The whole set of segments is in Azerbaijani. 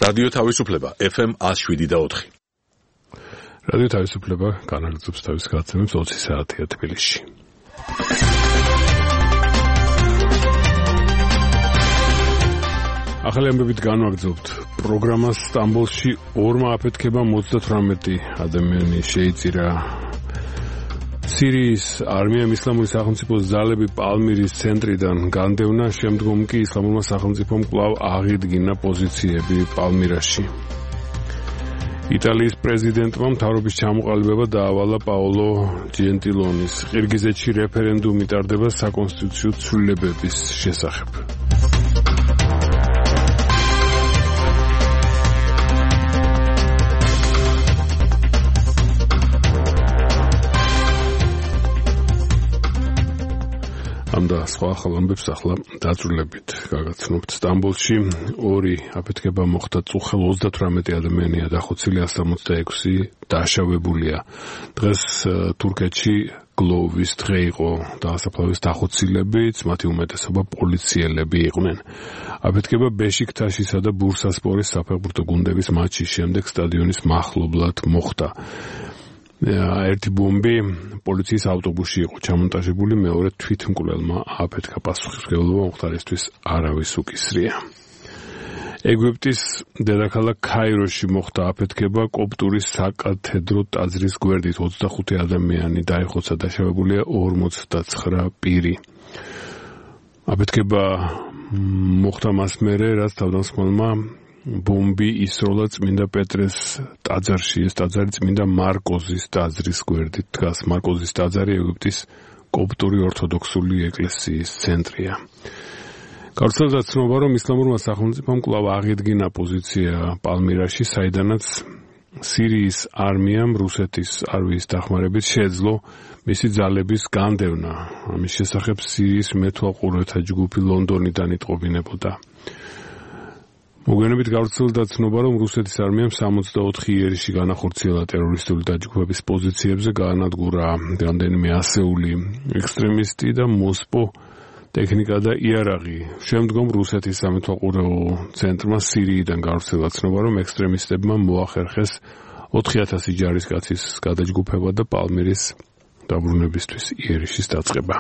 რადიო თავისუფლება FM 107.4. რადიო თავისუფლება განაგრძობს თავის გადაცემებს 20 საათია თბილისში. ახალი ამბებით განვაგრძობთ პროგრამას სტამბოლში ორმა აფეთქებამ 38 ადამიანი შეიწირა. სირიის არმიამ ისლამური სახელმწიფოს ძალები პალმირის ცენტრიდან განდევნა, შემდგომ კი ისლამურმა სახელმწიფომ კვლავ აღიდგინა პოზიციები პალმირაში. იტალიის პრეზიდენტმა მთავრობის ჩამოყალიბება დაავალა პაოლო ჯენტილონის. ყირგიზეთში რეფერენდუმი ტარდება საკონსტიტუციო ცვლილებების შესახებ. და სხვა ხალხებს ახლა დაწვრილებით გაგაცნობთ. სტამბოლში ორი აფეთქება მოხდა, წუხელ 38 ადამიანია დახოცილი, 166 დაშავებულია. დღეს თურქეთში გლოვის დღე იყო დაასაფლავეს დახოცილებიც, მათი უმეტესობა პოლიციელები იყვნენ. აფეთქება ბეშიქტაშისა და ბურსასპორის საფეხბურთო გუნდების მატჩის შემდეგ სტადიონის მახლობლად მოხდა. ერთი ბომბი პოლიციის ავტობუსში იყო ჩამონტაჟებული, მეორე თვითმკვლელმა აფეთქა. პასუხისმგებლობა მომხდარისთვის არავის უკისრია. ეგვიპტის დედაქალაქ ქაიროში მოხდა აფეთქება კოპტური საკათედრო ტაძრის გვერდით. 25 ადამიანი დაიხოცა, დაშავებულია 49 პირი. აფეთქება მოხდა მას მერე, რაც თავდამსხმელმა ბომბი ისროლა წმინდა პეტრეს ტაძარში. ეს ტაძარი წმინდა მარკოზის ტაძრის გვერდით დგას. მარკოზის ტაძარი ეგვიპტის კოპტური ორთოდოქსული ეკლესიის ცენტრია. გავრცელდა ცნობა, რომ ისლამურმა სახელმწიფომ კვლავ აღიდგინა პოზიცია პალმირაში, საიდანაც სირიის არმიამ რუსეთის არმიის დახმარებით შეეძლო მისი ძალების განდევნა. ამის შესახებ სირიის მეთვალყურეთა ჯგუფი ლონდონიდან იტყობინებოდა. მოგვიანებით გავრცელდა ცნობა, რომ რუსეთის არმიამ 64 იერიში განახორციელა ტერორისტული დაჯგუფების პოზიციებზე, გაანადგურა რამდენიმე ასეული ექსტრემისტი და მოსპო ტექნიკა და იარაღი. შემდგომ რუსეთის სამეთვალყურეო ცენტრმა სირიიდან გავრცელა ცნობა, რომ ექსტრემისტებმა მოახერხეს 4000 ჯარისკაცის გადაჯგუფება და პალმირის დაბრუნებისთვის იერიშის დაწყება.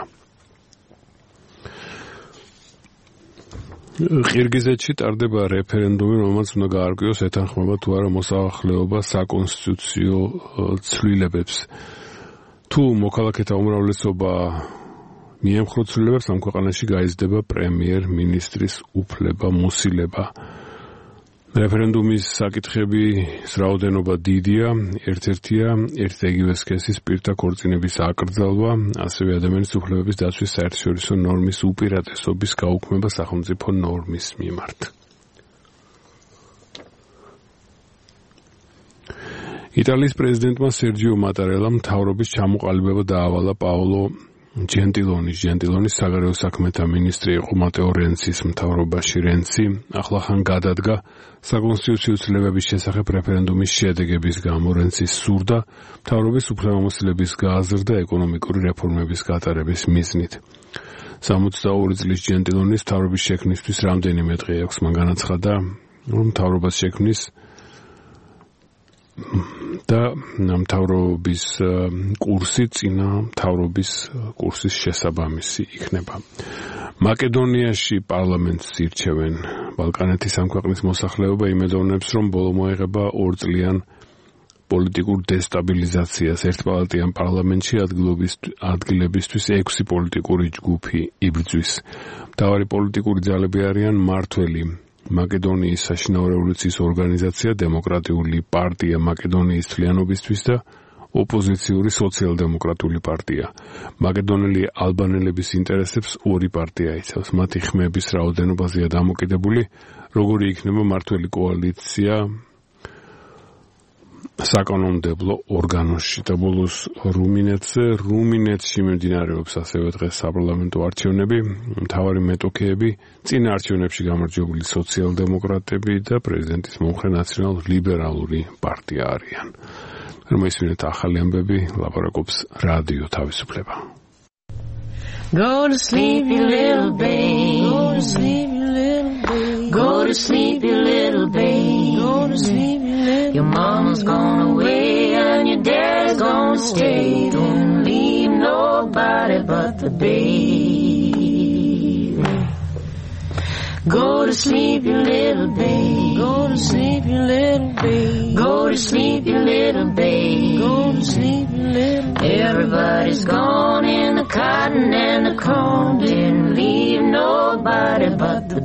ყირგიზეთში ტარდება რეფერენდუმი, რომელმაც უნდა გაარკვიოს ეთანხმება თუ არა მოსახლეობა საკონსტიტუციო ცვლილებებს. თუ მოქალაქეთა უმრავლესობა მიემხრა ცვლილებებს, ამ ქვეყანაში გაიზრდება პრემიერ-მინისტრის უფლება-მოსილება. რეფერენდუმის საკითხების რაოდენობა დიდია, ერთ-ერთია ერთ იგივე სქესის პირთა ქორწინების აკრძალვა, ასევე ადამიანის უფლებების დაცვის საერთაშორისო ნორმის უპირატესობის გაუქმება სახელმწიფო ნორმის მიმართ. იტალიის პრეზიდენტმა სერჯიო მატარელამ მთავრობის ჩამოყალიბება დაავალა პაოლო ჯენტილონის საგარეო საქმეთა მინისტრი იყო მატეო რენცის მთავრობაში. რენცი ახლახან გადადგა საკონსტიტუციო ცვლილებების შესახებ რეფერენდუმის შედეგების გამო. რენცის სურდა მთავრობის უფლებამოსილების გააზრდა ეკონომიკური რეფორმების გატარების მიზნით. 62 წლის ჯენტილონის მთავრობის შექმნისთვის რამდენიმე დღე აქვს. მან განაცხადა, რომ მთავრობას შექმნის და მთავრობის კურსი წინა მთავრობის კურსის შესაბამისი იქნება. მაკედონიაში პარლამენტს ირჩევენ. ბალკანეთის ამ ქვეყნის მოსახლეობა იმედოვნებს, რომ ბოლო მოეღება 2 წლიან პოლიტიკურ დესტაბილიზაციას. ერთპალატიან პარლამენტში ადგილებისთვის 6 პოლიტიკური ჯგუფი იბრძვის. მთავარი პოლიტიკური ძალები არიან მართველი მაკედონიის საშინაო რევოლუციის ორგანიზაცია, დემოკრატიული პარტია მაკედონიის თლიანობისთვის და ოპოზიციური სოციალ-დემოკრატიული პარტია. მაკედონელი ალბანელების ინტერესებს ორი პარტია იცავს. მათი ხმების რაოდენობაზეა დამოკიდებული, როგორი იქნება მართველი კოალიცია საკანონმდებლო ორგანოში. და ბოლოს რუმინეთში მიმდინარეობს ასევე დღეს საპარლამენტო არჩევნები. მთავარი მეტოქეები წინა არჩევნებში გამარჯვებული სოციალ-დემოკრატები და პრეზიდენტის მომხრე ნაციონალ-ლიბერალური პარტია არიან. მოისმინეთ ახალი ამბები, ლაპარაკობს რადიო თავისუფლება. Go to sleep, you little babe. Go to sleep, you little babe. Go to sleep, you little babe. to sleep, you little Your mama's gone away and your dad's gonna stay. Don't leave nobody but the baby. Go to sleep, you little baby. Go to sleep, you little baby. Go to sleep, you little baby. Go to sleep, you little baby. Everybody's gone in the cotton and the corn. Didn't leave nobody but the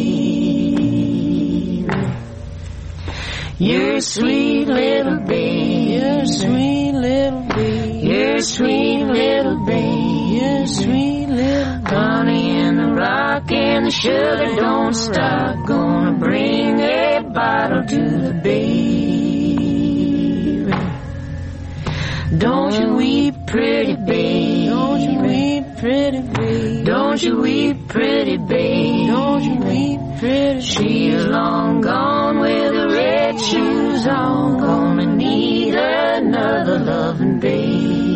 baby. You're a sweet little baby. You're a sweet little baby. You're a sweet little baby. You're a sweet little baby. Honey in the rock and the sugar don't stop. Gonna bring a bottle to the baby. Don't you weep, pretty baby. Don't you weep, pretty baby. Don't you weep, pretty baby. Don't you weep, pretty baby. She's long gone with the red shoes on. Gonna need another loving baby.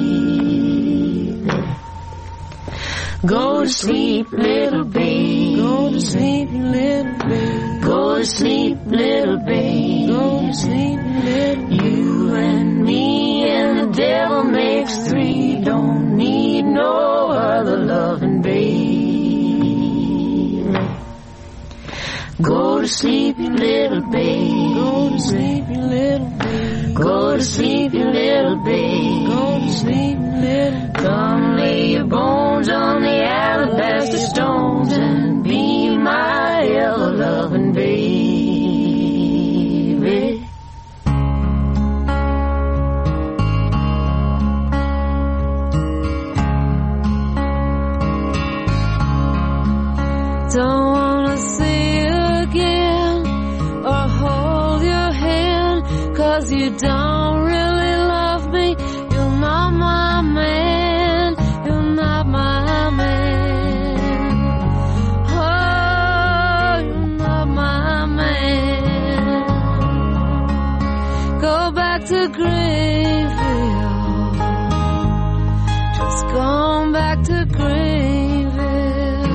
Go to sleep, little baby. Go to sleep, you little baby. Go to sleep, little baby. Go to sleep, you little baby. You and me and the devil makes three. Don't need no other loving baby. Go to sleep, you little baby. Go to sleep, you little baby. Go to sleep, you little baby. Go to sleep, you little baby. Come lay your bones on the alabaster stones and be my ever-loving baby. Don't wanna see you again or hold your hand, 'cause you don't really love me. You're not my man. You're not my man. Oh, you're not my man. Go back to Greenville. Just gone back to Greenville.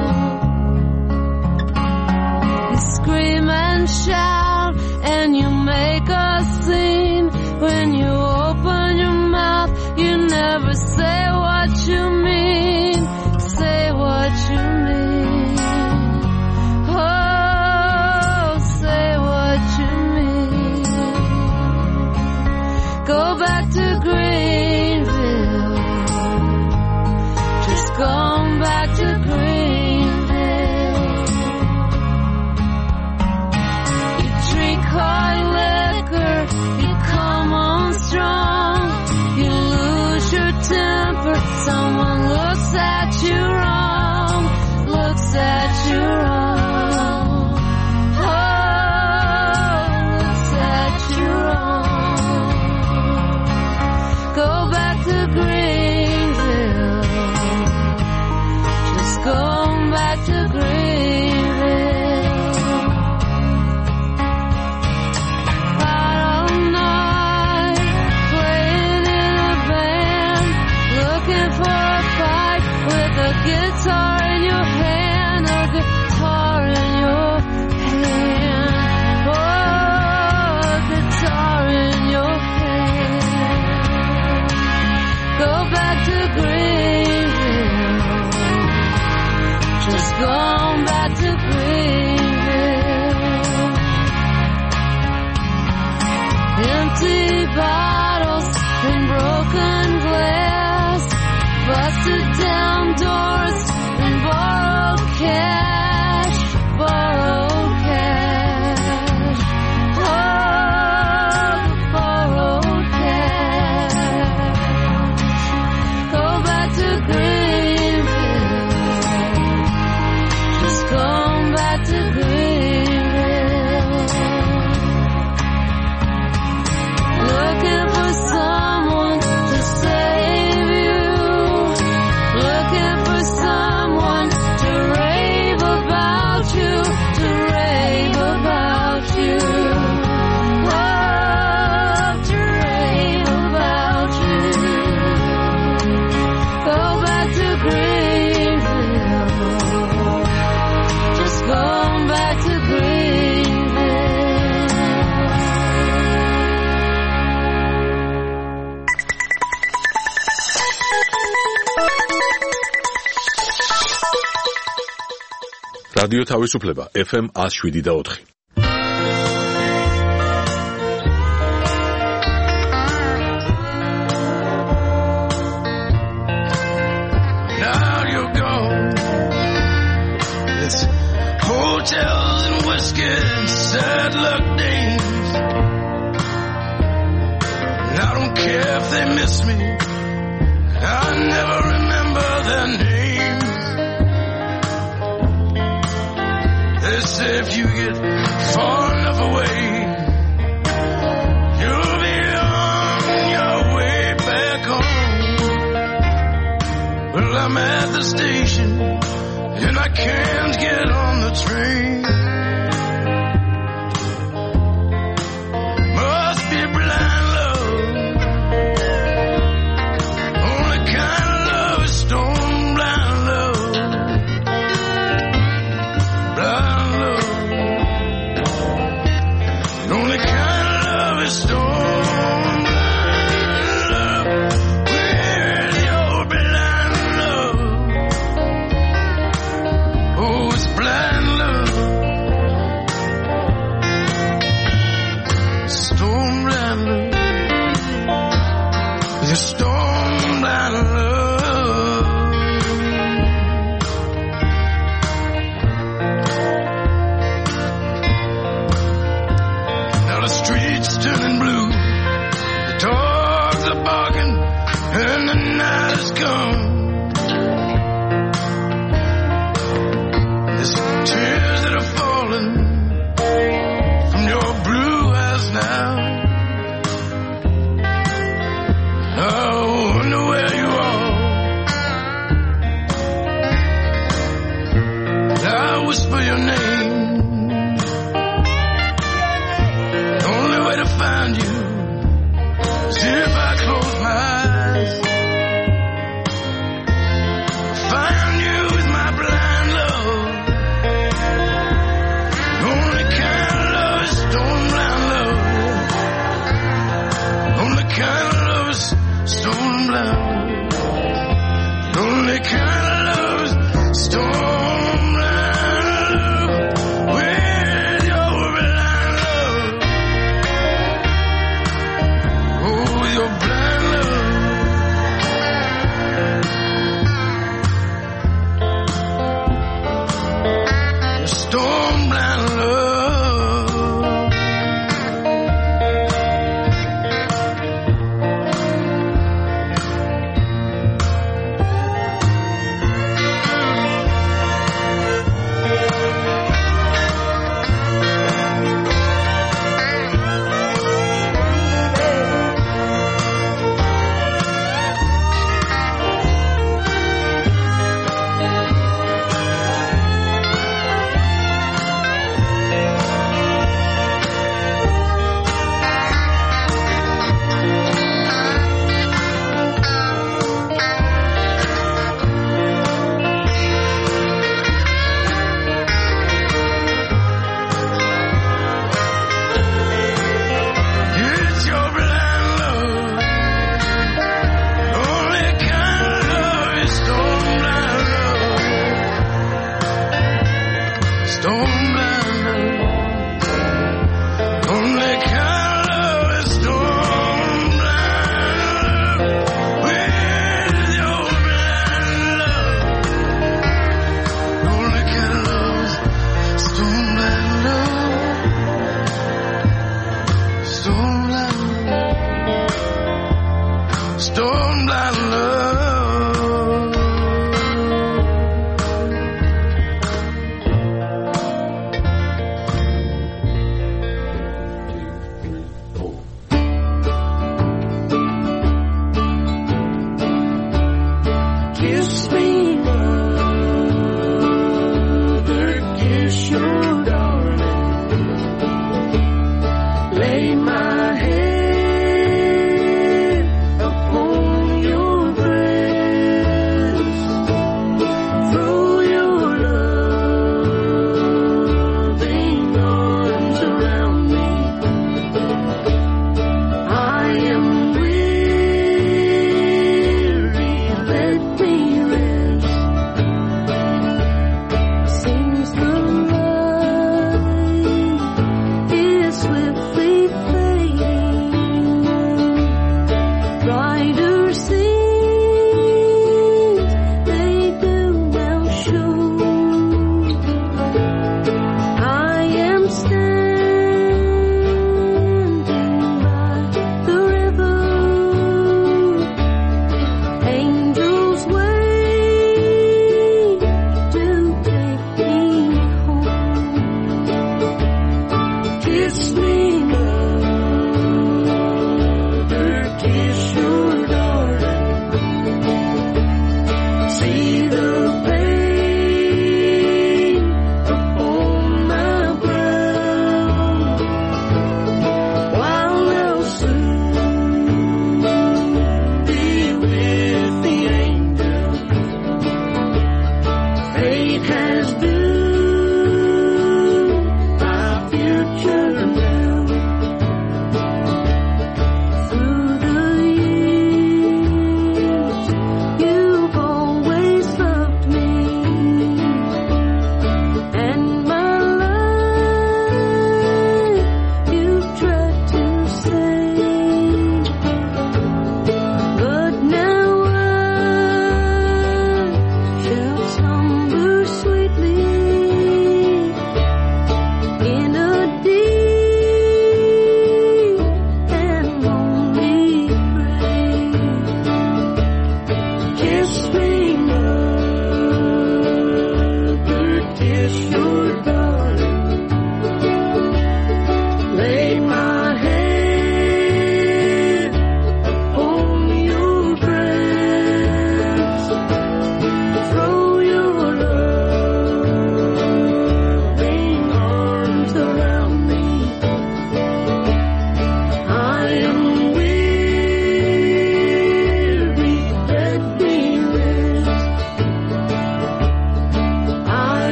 You scream and shout and you make a scene. When you open your mouth, you never say what you mean. Say what you mean. Oh, say what you mean. Go back to Greenville. Just gone back to Greenville. You drink hard liquor, you come on strong, you lose your temper, someone looks at you wrong, looks at you wrong. Oh, looks at you wrong. Go back to Greenville. Just go back to Greenville. Out all night, playing in a band, looking for a fight with a guitar in your hand, a guitar in your hand. Oh, a guitar in your hand. Go back to Greenville. Just gone back to Greenville. Empty bottles and broken glass, busted down doors and borrowed cash, borrowed cash. Oh, borrowed cash. Go back to Greenville. Just gone back to Greenville. Looking for someone to save you. Looking for someone to raise რადიო თავისუფლება FM 107.4. Now you're gone. It's hotels and whiskey and sad luck days. And I don't care if they miss me. I never remember their names. They say if you get far enough away, you'll be on your way back home. Well, I'm at the station and I can't get on the train. Must be blind love. Only kind of love is stone blind love. Blind love. The only kind of love is stone blind love. With your blind love. Oh, it's blind love. Stone blind love. It's stone blind love. Now the streets turning blue, the dogs are barking, and the night has come. There's tears that are falling from your blue eyes now. I wonder where you are. I whisper your name. The only way to find you is if I close my eyes. Find you with my blind love. The only kind of love is stone blind love. The only kind of love is stone blind. The only kind of love is stone blind love. With your blind love. Oh, with your blind love. Stone blind love.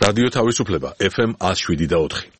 რადიო თავისუფლება FM 107.4.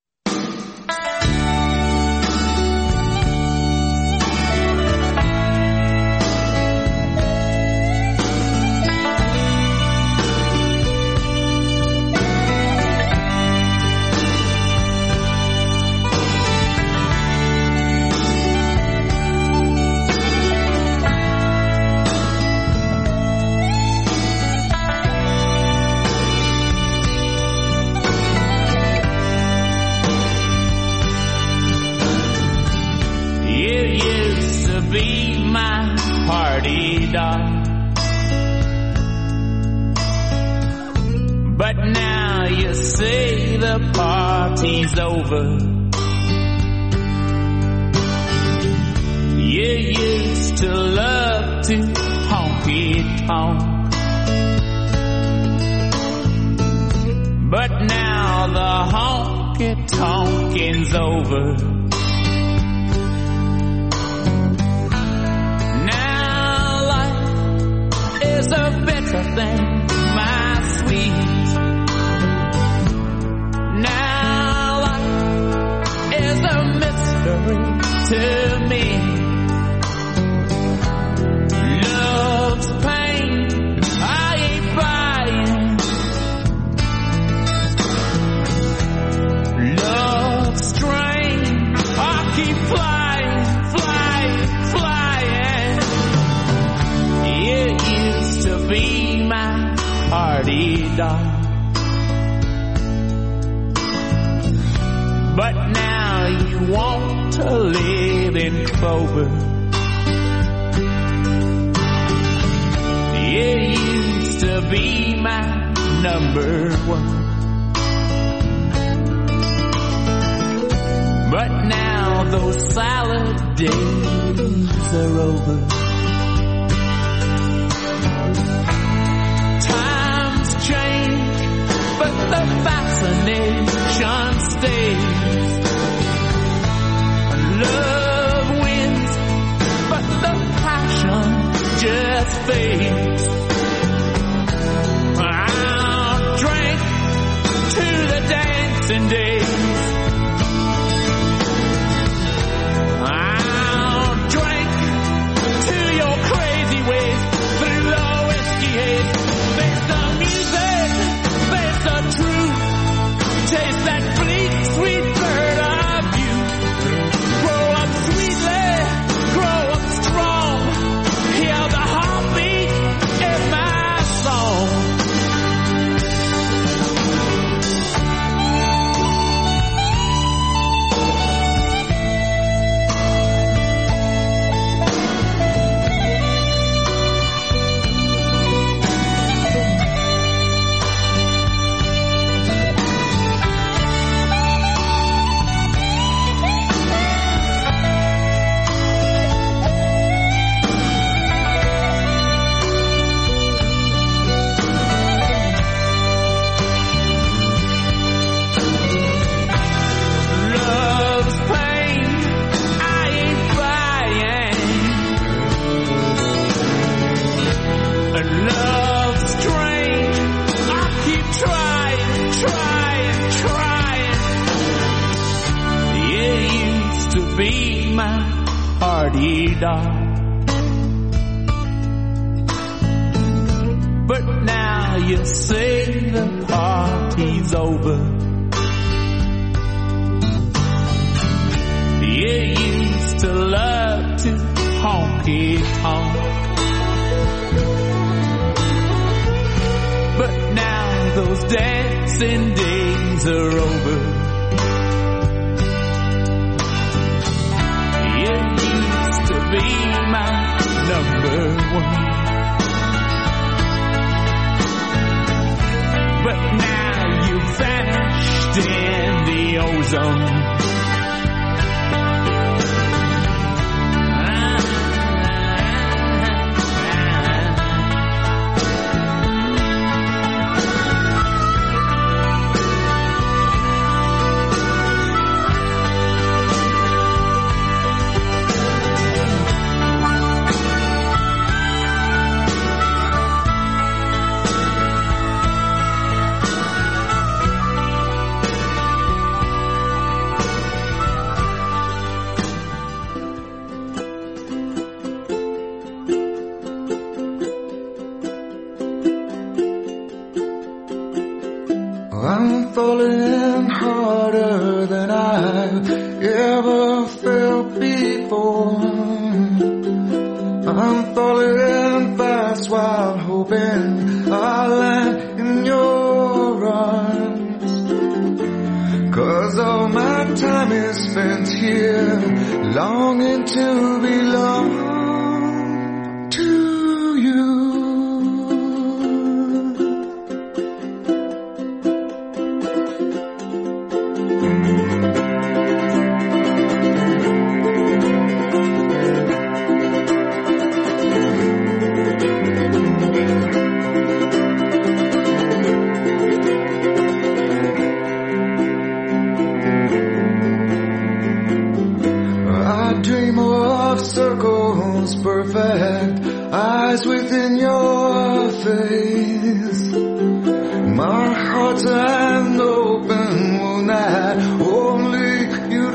But now you say the party's over. You used to love to honky-tonk, but now the honky-tonking's over. Now life is a better thing, my sweet. To me, love's pain, I ain't buying. Love's strain, I keep flying, flying, flying. You used to be my party doll, but now you want to live in clover. You used to be my number one, but now those salad days are over. Times change, but the fascination stays. Love wins, but the passion just fades. I'll drink to the dancing days. I'll drink to your crazy ways through the whiskey haze. There's the music, there's the truth. Taste that bleak, sweet bird of you. Grow up sweetly, grow up strong. Hear the heartbeat in my song. But now you say the party's over. You used to love to honky-tonk, but now those dancing days are over. You used to be my number one, but now you vanished in the ozone. I'm falling harder than I've ever felt before. I'm falling fast while hoping I'll land in your arms. 'Cause all my time is spent here, longing to belong to you. Circles perfect, eyes within your face. My heart's an open wound that only you'd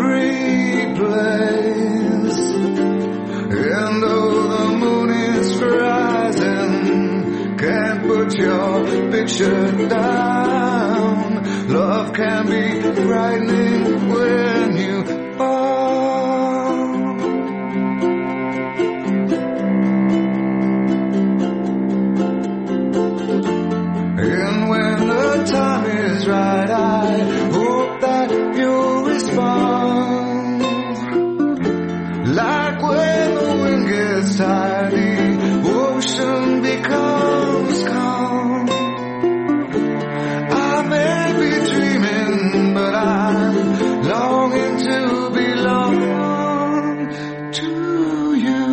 replace. And though the moon is rising, can't put your picture down. Love can be frightening when you fall. Time is right, I hope that you'll respond. Like when the wind gets tired, the ocean becomes calm. I may be dreaming, but I'm longing to belong to you.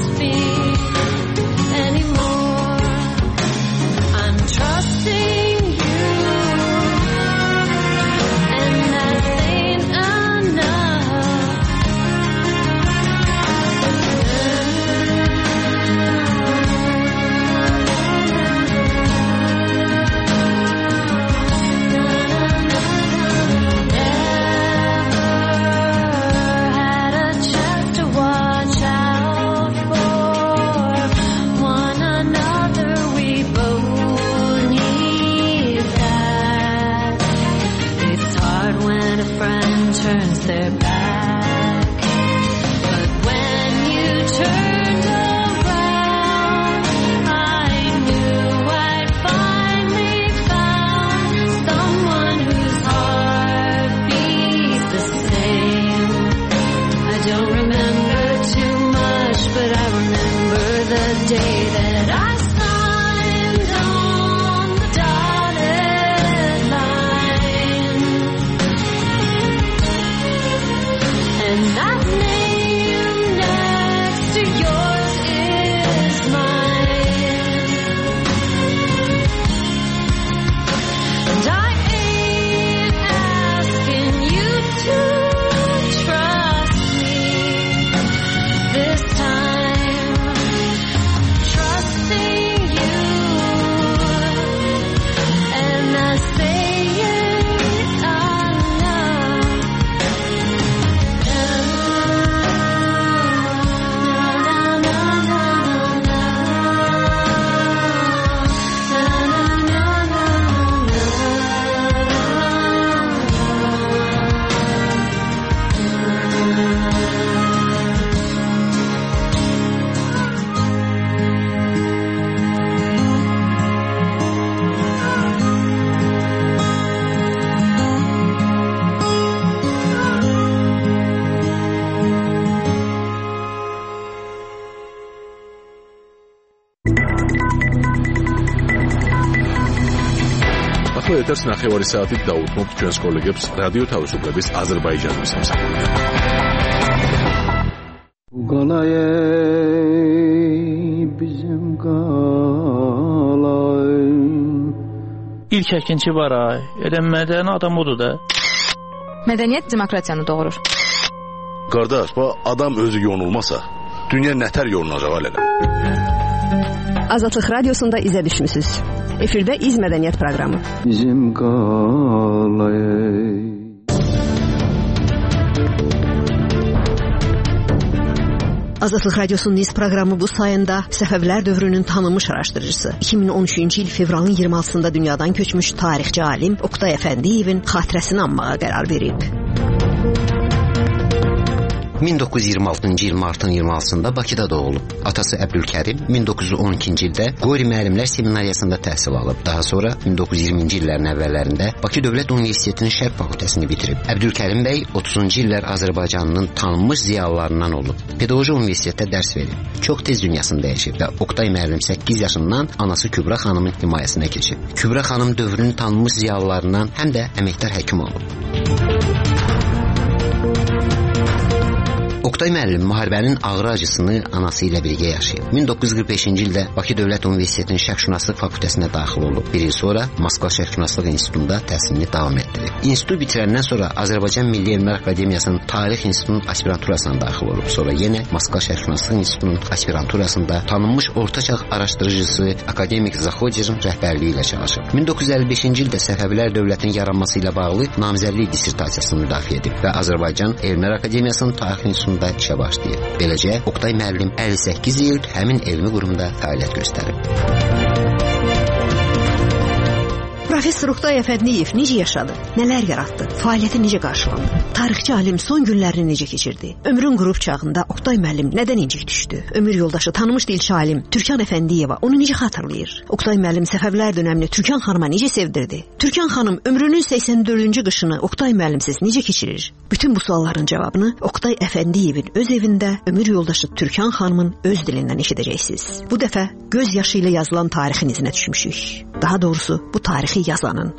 Anymore, I'm trusting that I signed on the dotted line, and that name next to yours is mine, and I ain't asking you to trust me this time. I'm trusting you, and I say it enough. ახლა ეთერს 9 საათით დაუთმობთ ჩვენს კოლეგებს რადიო თავისუფლების აზერბაიჯანის სამსახურიდან. İlk əkinçi var ay. Mədəni adam odur da. Mədəniyyət demokratiyanı doğurur. Qardaş, adam özü yonulmasa, dünya nətər yonulacaq elələ. Azadlıq Radiosunda izə düşmüsünüz. Efirdə İz Mədəniyyət proqramı. Bizim qalay. Azadlıq Radiosunun İz proqramı bu sayında Səfəvilər dövrünün tanınmış araşdırıcısı, 2013-cü il fevralın 26-sında dünyadan köçmüş tarixçi alim Oqtay Əfəndiyevin xatirəsini anmağa qərar verib. 1926-cı il martın 26-sında Bakıda doğulub. Atası Əbdülkərim 1912-ci ildə Qori müəllimlər seminariyasında təhsil alıb. Daha sonra 1920-ci illərin əvvəllərində Bakı Dövlət Universitetinin Şərq fakültəsini bitirib. Əbdülkərim bəy 30-cu illər Azərbaycanının tanınmış ziyalılarından olub. Pedaqoji universitetdə dərs verib. Çox tez dünyasını dəyişib və Oqtay müəllim 8 yaşından anası Kübra xanımın himayəsinə keçib. Kübra xanım dövrünün tanınmış ziyalılarından həm də əməkdar həkim olub. Oqtay müəllim müharibənin ağır acısını anası ilə birgə yaşayıb. 1945-ci ildə Bakı Dövlət Universitetinin Şərqşünaslıq fakültəsinə daxil olub. Bir il sonra Moskva Şərqşünaslıq İnstitutunda təhsilini davam etdirib. İnstitutu bitirəndən sonra Azərbaycan Milli Elmlər Akademiyasının Tarix İnstitutunun aspiranturasına daxil olub. Sonra yenə Moskva Şərqşünaslıq İnstitutunun aspiranturasında tanınmış ortaçağ araşdırıcısı akademik Zaxodyerin rəhbərliyi ilə çalışıb. 1955-ci ildə Səfəvilər dövlətinin yaranması ilə bağlı namizədlik dissertasiyasını müdafiə edib və Azərbaycan Elmlər Akademiyasının Tarix İnstitutununda işə başlayıb. Beləcə, Oqtay müəllim 58 il həmin elmi qurumda fəaliyyət göstərib. Professor Oqtay Əfəndiyev necə yaşadı? Nələr yaratdı? Fəaliyyəti necə qarşılandı? Tarixçi alim son günlərini necə keçirdi? Ömrün qürub çağında Oqtay müəllim nədən incik düşdü? Ömür yoldaşı tanınmış dilçi alim Türkan Əfəndiyeva onu necə xatırlayır? Oqtay müəllim Səfəvilər dönəmini Türkan xanıma necə sevdirdi? Türkan xanım ömrünün 84-cü qışını Oqtay müəllimsiz necə keçirir? Bütün bu sualların cavabını Oqtay Əfəndiyevin öz evində ömür yoldaşı Türkan xanımın öz dilindən eşidəcəksiniz. Bu dəfə göz yaşı ilə yazılan tarixin izinə düşmüşük. Daha doğrusu bu tarixi yazanın.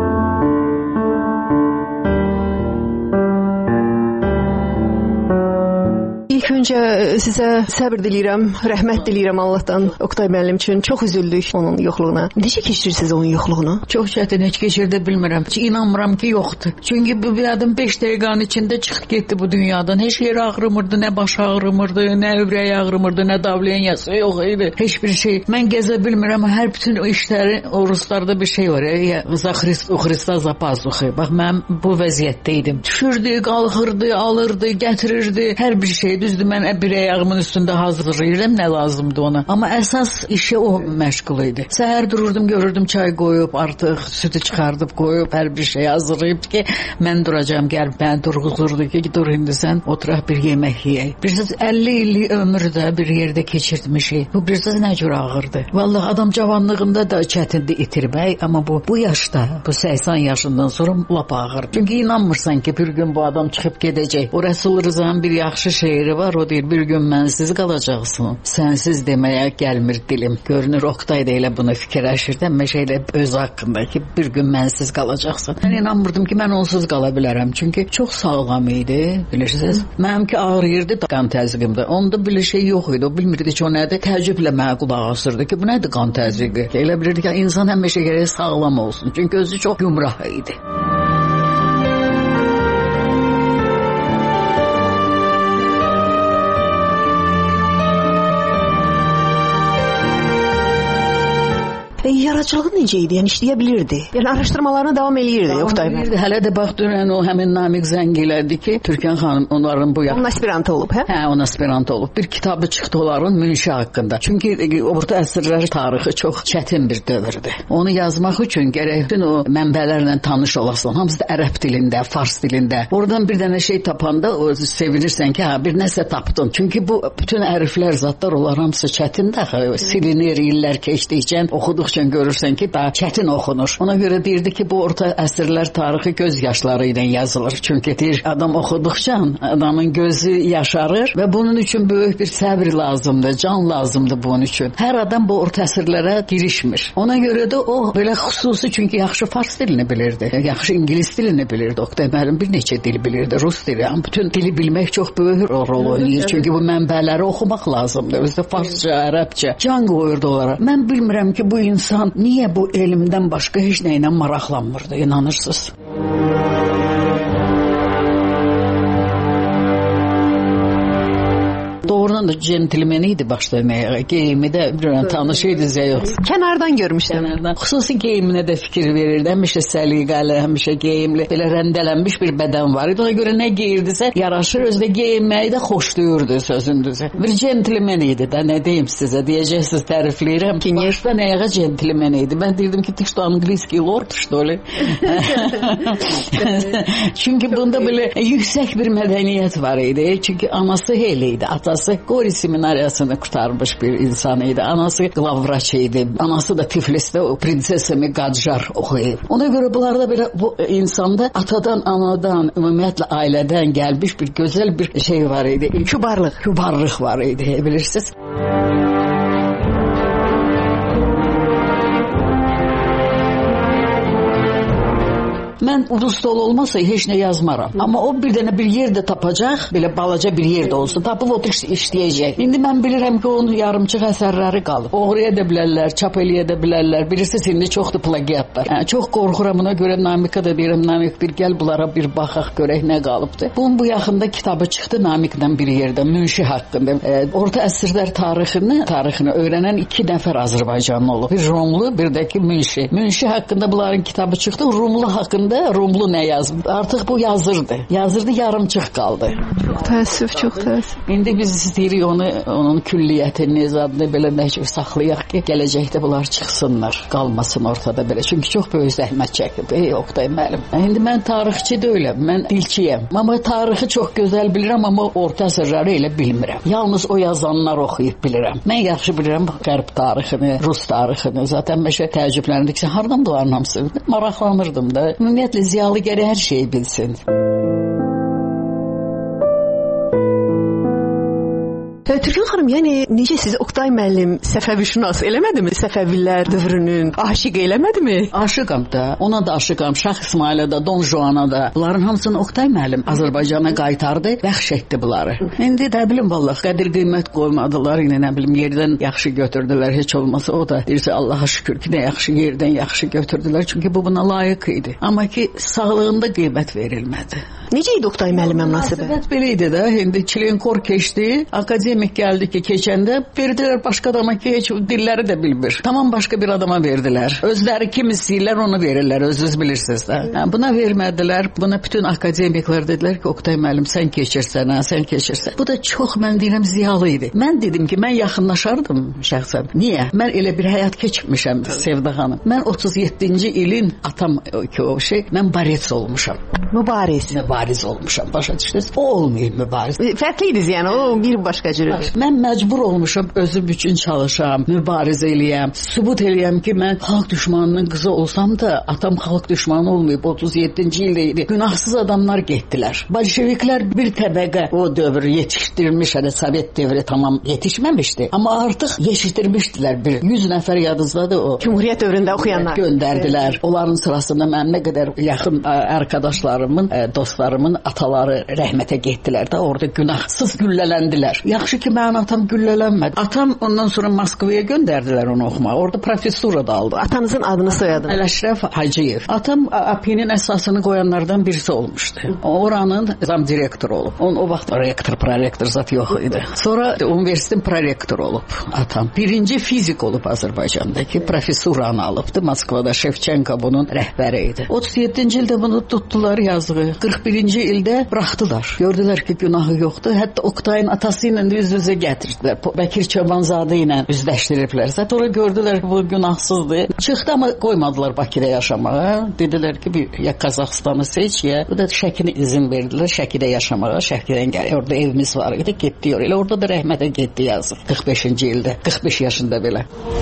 İlk öncə sizə səbr diləyirəm, rəhmət diləyirəm Allahdan Oqtay müəllim üçün. Çox üzüldük onun yoxluğuna. Necə keçirirsiniz onun yoxluğunu? Çox çətin, heç keçirdə bilmirəm. İnanmıram ki, yoxdur. Çünki bu adam 5 dəqiqənin içində çıxıb getdi bu dünyadan. Heç yer ağrımırdı, nə baş ağrımırdı, nə övrək ağrımırdı, nə davleniyası yox idi. Heç bir şey. Mən gəzə bilmirəm, hər bütün o işləri, o ruslarda bir şey var. Za Xrista zapazuxi. Bax, mən bu vəziyyətdə idim. Düşürdü, qalxırdı, alırdı, gətirirdi, hər bir şey. Düzdür, mən bir ayağımın üstündə hazırlayırdım, nə lazımdı ona. Amma əsas işi o məşğul idi. Səhər dururdum, görürdüm çay qoyub, artıq sütü çıxardıb qoyub, hər bir şey hazırlayıb ki, mən duracağım, gəlib mən durğuzurdu ki, dur indi sən oturaq bir yemək yeyək. Bilirsiniz, 50 illik ömürdə bir yerdə keçirtmişik. Bu bilirsiniz nə cür ağırdı. Vallahi adam cavanlığında da çətindir itirmək, amma bu yaşda, bu 80 yaşından sonra lap ağır. Çünki inanmırsan ki, bir gün bu adam çıxıb gedəcək. O Rəsul Rıza'nın bir yaxşı şeiri var, o deyir, bir gün mənsiz qalacaqsın. Sənsiz deməyə gəlmir dilim. Görünür Oqtay da elə bunu fikirləşir də, məşə elə öz haqqında ki, bir gün mənsiz qalacaqsın. Mən inanmırdım ki, mən onsuz qala bilərəm. Çünki çox sağlam idi, bilirsiniz. Mənimki ağrıyırdı qan təzyiqimdə. Onda bir şey yox idi. O bilmirdi ki, o nədir. Təəccüblə mənə qulaq asırdı ki, bu nədir qan təzyiqi? Elə bilirdi ki, insan həmişə gərək sağlam olsun. Çünki özü çox gümrah idi. Yaradıcılığı necə idi? Yəni işləyə bilirdi. Yəni araşdırmalarına davam eləyirdi Oqtay bəy. Hələ də bax dünən o həmin Namiq zəng elədi ki, Türkan xanım onların bu onun aspirantı olub, hə? Hə, onun aspirantı olub. Bir kitabı çıxdı onların Münşi haqqında. Çünki orta əsrlər tarixi çox çətin bir dövrdür. Onu yazmaq üçün gərək bütün o mənbələrlə tanış olasan. Hamısı da ərəb dilində, fars dilində. Oradan bir dənə şey tapanda o sevinirsən ki, ha bir nəsə tapdın. Çünki bu bütün hərflər, zatlar onlar hamısı çətindir. Silinir illər keçdikcə, oxuduqca görürsən ki, daha çətin oxunur. Ona görə deyirdi ki, bu orta əsrlər tarixi göz yaşları ilə yazılır. Çünki deyir, adam oxuduqca adamın gözü yaşarır və bunun üçün böyük bir səbr lazımdır, can lazımdır bunun üçün. Hər adam bu orta əsrlərə girişmir. Ona görə də o belə xüsusi, çünki yaxşı fars dilini bilirdi, yaxşı ingilis dilini bilirdi. Oqtay müəllim bir neçə dil bilirdi, rus dili. Yəni bütün dili bilmək çox böyük rol oynayır. Çünki bu mənbələri oxumaq lazımdır. Özdə farsça, ərəbcə can qoyurdu onlara. Mən bilmirəm ki, bu insan niyə bu elmdən başqa heç nə ilə maraqlanmırdı, inanırsınız? Doğrudan da centilmen idi başlamaya. Geyimi də bilirəm, tanış idi yox. Kənardan görmüşdüm. Kənardan. Xüsusi geyiminə də fikir verirdi. Həmişə səliqəli, həmişə geyimli, belə rəndələnmiş bir bədən var idi. Ona görə nə geyirdisə yaraşır, özdə geyinməyi də xoşlayırdı sözündüzü. Bir centilmen idi də, nə deyim sizə, deyəcəksiniz, tərifləyirəm ki, başda nəyə centilmen idi. Mən deyirdim ki, ты что, английский lord, что ли? Çünki bunda belə yüksək bir mədəniyyət var idi. Çünki anası Heli idi, atası Qori seminariyasını qurtarmış bir insan idi. Anası qlavvraç idi. Anası da Tiflisdə o prinsesimi Qadjar oxuyub. Ona görə bunlarda belə bu insanda atadan, anadan, ümumiyyətlə ailədən gəlmiş bir gözəl bir şey var idi. Kübarlıq var idi, bilirsiniz. Mən rus dolu olmasa heç nə yazmaram. Amma o bir dənə bir yerdə tapacaq, belə balaca bir yerdə olsun, tapıb otur işləyəcək. İndi mən bilirəm ki, onun yarımçıq əsərləri qalıb. Oğruya da bilərlər, çap eləyə də bilərlər. Bilirsiniz, indi çoxdur plagiatlar. Yəni, çox qorxuram, buna görə Namikə də deyirəm, Namik bir gəl bunlara bir baxaq, görək nə qalıbdır. Bunun bu yaxında kitabı çıxdı Namiklə bir yerdə, Münşi haqqında. Orta əsrlər tarixini öyrənən 2 nəfər Azərbaycanlı olub. Bir Rumlu, bir də ki Münşi. Münşi haqqında bunların kitabı çıxdı, Rumlu haqqında Rumlu nə yazıb? Artıq bu yazırdı, yarımçıq qaldı. Çox təəssüf. İndi biz istəyirik onun külliyyətini, zadını belə saxlayaq ki, gələcəkdə bunlar çıxsınlar, qalmasın ortada belə. Çünki çox böyük zəhmət çəkib, Oqtay müəllim. İndi mən tarixçi deyiləm, mən dilçiyəm. Amma tarixi çox gözəl bilirəm, amma orta əsrləri elə bilmirəm. Yalnız o yazanlar oxuyub bilirəm. Mən yaxşı bilirəm Qərb tarixini, Rus tarixini. Zaten məşə təəccüblənirdik ki, hardan bunların hamısı? Maraqlanırdım da. Ümumiyyətlə ziyalı gərək hər şeyi bilsin. Türkan xanım, yəni necə siz Oqtay müəllim Səfəvişünas eləmədimi? Səfəvilər dövrünün aşiq eləmədimi? Aşıqam da, ona da aşıqam. Şah İsmailə da, Don Juana da. Bunların hamısını Oqtay müəllim Azərbaycana qaytardı, bəxş etdi bunları. İndi də bilim vallahi qədir qiymət qoymadılar, yine nə bilim yerdən yaxşı götürdülər, heç olmasa o da deyirsə Allaha şükür ki, nə yaxşı yerdən yaxşı götürdülər, çünki bu buna layiq idi. Amma ki sağlığında qiymət verilmədi. Necə idi Oqtay müəllimə münasibət? Münasibət belə idi də, indi Çilenkor keçdi, akademik gəldi ki, keçəndə verdilər başqa adama ki, heç dilləri də bilmir. Tamam başqa bir adama verdilər. Özləri kim istəyirlər onu verirlər, özünüz bilirsiniz də. Buna vermədilər, buna bütün akademiklər dedilər ki, Oqtay müəllim sən keçirsən, sən keçirsən. Bu da çox, mən deyirəm, ziyalı idi. Mən dedim ki, mən yaxınlaşardım şəxsən. Niyə? Mən elə bir həyat keçmişəm Sevda xanım. Mən 37-ci ilin atam ki o şey, mən baret olmuşam. Mübariz olmuşam, başa düşdünüz? O olmayıb mübariz. Fərqliydiniz yəni, o bir başqa cür keçirirdi? Mən məcbur olmuşam özüm üçün çalışam, mübarizə eləyəm, sübut eləyəm ki, mən xalq düşmanının qızı olsam da atam xalq düşmanı olmayıb. 37-ci ildə idi. Günahsız adamlar getdilər. Bolşeviklər bir təbəqə o dövr yetişdirilmiş, hələ Sovet dövrü tamam yetişməmişdi. Amma artıq yetişdirmişdilər. Bir 100 nəfər yadınızdadır o. Cumhuriyyət dövründə oxuyanlar göndərdilər. Onların sırasında mənim nə qədər yaxın arkadaşlarımın, dostlarımın ataları rəhmətə getdilər də orada günahsız güllələndilər. Yaxşı ki, mənim atam güllələnmədi. Atam ondan sonra Moskvaya göndərdilər onu oxumağa. Orada professura da aldı. Atanızın adını soyadını? Əşrəf Hacıyev. Atam AP'nin əsasını qoyanlardan birisi olmuşdu. Oranın zam direktoru olub. O vaxt rektor, prorektor zat yox idi. Sonra universitetin prorektoru olub atam. Birinci fizik olub Azərbaycandakı. Professuranı alıbdı. Moskvada Şevçenko bunun rəhbəri idi. 37-ci ildə bunu tutdular yazığı. 41-ci ildə buraxdılar. Gördülər ki, günahı yoxdur. Hətta Oktayın atası ilə üz-üzə gətirdilər. Bəkir Çobanzadə ilə üzləşdiriblər. Sonra gördülər ki, bu günahsızdır. Çıxdı amma qoymadılar Bakıda yaşamağa. Dedilər ki, ya Qazaxıstanı seç, ya bu da Şəkini izin verdilər. Şəkidə yaşamağa. Şəkidən gəlir. Orada evimiz var idi. Getdi oraya. Orada da rəhmətə getdi yazıq. 45-ci ildə. 45 yaşında belə.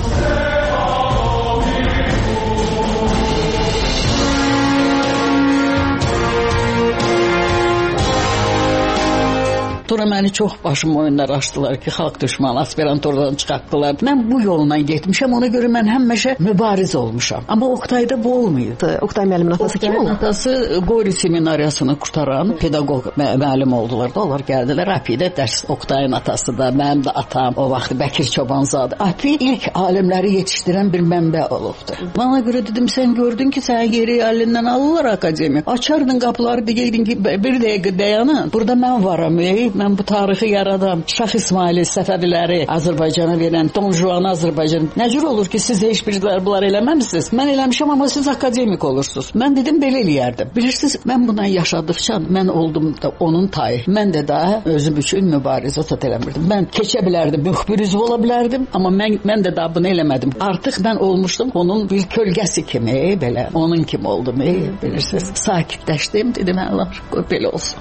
Sonra məni çox başım oyunlar açdılar ki, xalq düşmanı, aspirantordan çıxartdılar. Mən bu yolla getmişəm, ona görə mən həmişə mübariz olmuşam. Amma Oktayda bu olmayıb. Oktay müəllimin atası kim oldu? Atası Qori seminariyasını qurtaran pedaqoq müəllim oldular da, onlar gəldilər APİ-də dərs. Oktayın atası da, mənim də atam o vaxt Bəkir Çobanzadə. APİ ilk alimləri yetişdirən bir mənbə olubdu. Bana görə dedim, sən gördün ki, sən yeri əlindən alırlar akademik. Açardın qapıları, deyirdin ki, bir dəqiqə dayanın. Burada mən varam, mən bu tarixi yaradan Şah İsmaili Səfəviləri Azərbaycana verən Don Juan Azərbaycan. Necür olur ki, siz heç birlər bunlar eləməmisiniz? Mən eləmişəm, amma siz akademik olursunuz. Mən dedim, belə eləyərdim. Bilirsiniz, mən buna yaşadıqca mən oldum da onun tayı. Mən də daha özüm üçün mübarizə eləmirdim. Mən keçə bilərdim, müxbir üzvü ola bilərdim, amma mən də daha bunu eləmədim. Artıq mən olmuşdum onun bir kölgəsi kimi, belə onun kimi oldum. Bilirsiniz, sakitləşdim, dedim, Allah, qoy belə olsun.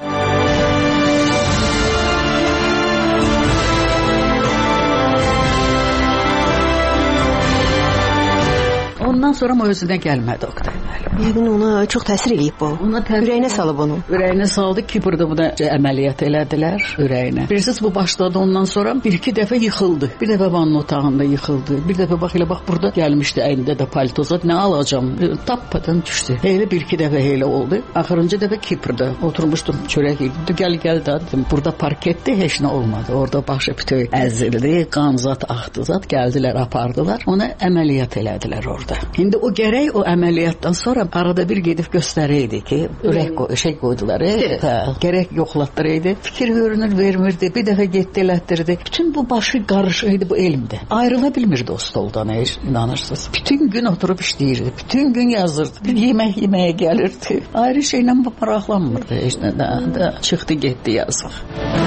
Ondan sonra o özünə gəlmədi Oktay müəllim. Yəqin ona çox təsir eləyib bu. Ürəyinə salıb onu. Ürəyinə saldı ki, burada buna əməliyyat elədilər ürəyinə. Bilirsiniz, bu başladı ondan sonra bir-iki dəfə yıxıldı. Bir dəfə vann otağında yıxıldı. Bir dəfə bax burada gəlmişdi əlində də paltoza. Nə alacam? Tapmadan düşdü. Elə bir-iki dəfə elə oldu. Axırıncı dəfə Kiprdə oturmuşdum, çörək yedim. Gəl də dedim. Burada parketdə heç nə olmadı. Orada başı bütöv əzildi, qan zat axdı zat. Gəldilər, apardılar. Ona əməliyyat elədilər orada. İndi o gərək o əməliyyatdan sonra arada bir gedib göstərəydi ki, ürək qoydular. Gərək yoxlatdıraydı. Fikir görünür, vermirdi. Bir dəfə getdi, elətdirdi. Bütün bu başı qarışıydı bu elmdə. Ayrıla bilmirdi o stoldan, inanırsınız. Bütün gün oturub işləyirdi. Bütün gün yazırdı. Bir yemək yeməyə gəlirdi. Ayrı şeylə maraqlanmırdı. Heç nə də çıxdı, getdi yazıq.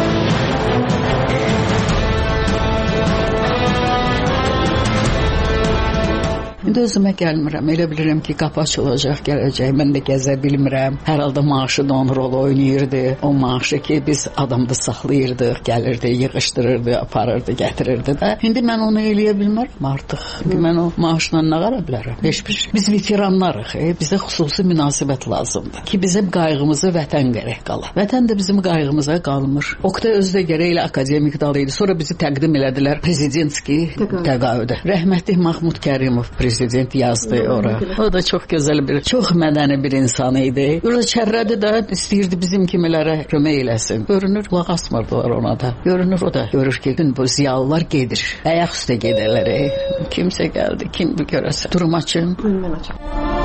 İndi özümə gəlmirəm. Elə bilirəm ki, qapı açılacaq, gələcək. Mən də gəzə bilmirəm. Hər halda maaşı da onun rol oynayırdı. O maaşı ki, biz adamda saxlayırdıq, gəlirdi, yığışdırırdı, aparırdı, gətirirdi də. İndi mən onu eləyə bilmərəm artıq. Mən o maaşla nə qara bilərəm? Biz veteranlarıq. Bizə xüsusi münasibət lazımdır. Ki, bizim qayğımızı vətən gərək qala. Vətən də bizim qayğımıza qalmır. Oktay özü də gərək elə akademik dalıydı. Sonra bizi təqdim elədilər prezidentski təqaüdə. Rəhmətli Mahmud Kərimov prezident yazdı ora. O da çox gözəl bir, çox mədəni bir insan idi. Orada çərrədi də istəyirdi bizim kimilərə kömək eləsin. Görünür, qulaq asmırdılar ona da. Görünür, o da görür ki, bu ziyalılar gedir. Ayaq üstə gedərlər. Kimsə gəldi, kim bu görəsə. Durum açın. Mən açım.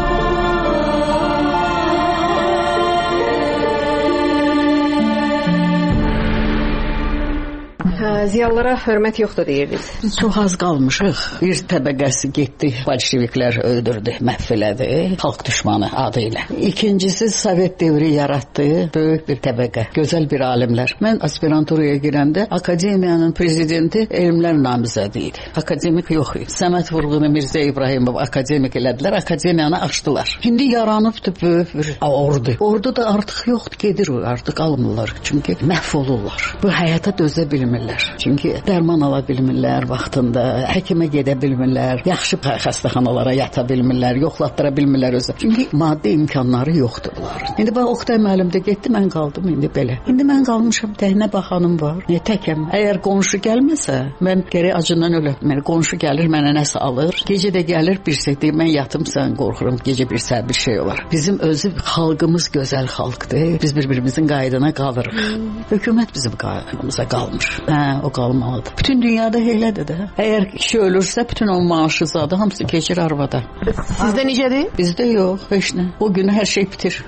Ziyalılara hörmət yoxdur deyirdiniz. Biz çox az qalmışıq. Bir təbəqəsi getdi, bolşeviklər öldürdü, məhv elədi, xalq düşmanı adı ilə. İkincisi Sovet dövrü yaratdı, böyük bir təbəqə, gözəl bir alimlər. Mən aspiranturaya girəndə akademiyanın prezidenti elmlər namizədi idi. Akademik yox idi. Səməd Vurğunu Mirzə İbrahimov akademik elədilər, akademiyanı açdılar. İndi yaranıbdı böyük bir ordu. Ordu da artıq yoxdur, gedir, artıq almırlar. Çünki məhv olurlar. Bu həyata dözə bilmirlər. Çünki dərman ala bilmirlər vaxtında, həkimə gedə bilmirlər, yaxşı xəstəxanalara yata bilmirlər, yoxlatdıra bilmirlər özü. Çünki maddi imkanları yoxdur bunların. İndi bax Oqtay müəllim də getdi, mən qaldım indi belə. İndi mən qalmışam, təhnə baxanım var. Təkəm. Əgər qonşu gəlməsə, mən gərək acından öləm. Mən qonşu gəlir, mənə nəsə alır. Gecə də gəlir, bir şey deyir, mən yatımsan, qorxuram, gecə bir səhər bir şey olar. Bizim özü xalqımız gözəl xalqdır. Biz bir-birimizin qaydına qalırıq. Hökumət bizim qaydamıza qalmır. O qalmalıdır. Bütün dünyada elədir də. Əgər kişi ölürsə, bütün o maaşı zadı hamısı keçir arvada. Sizdə necədir? Bizdə yox, heç nə. O günü hər şey bitir.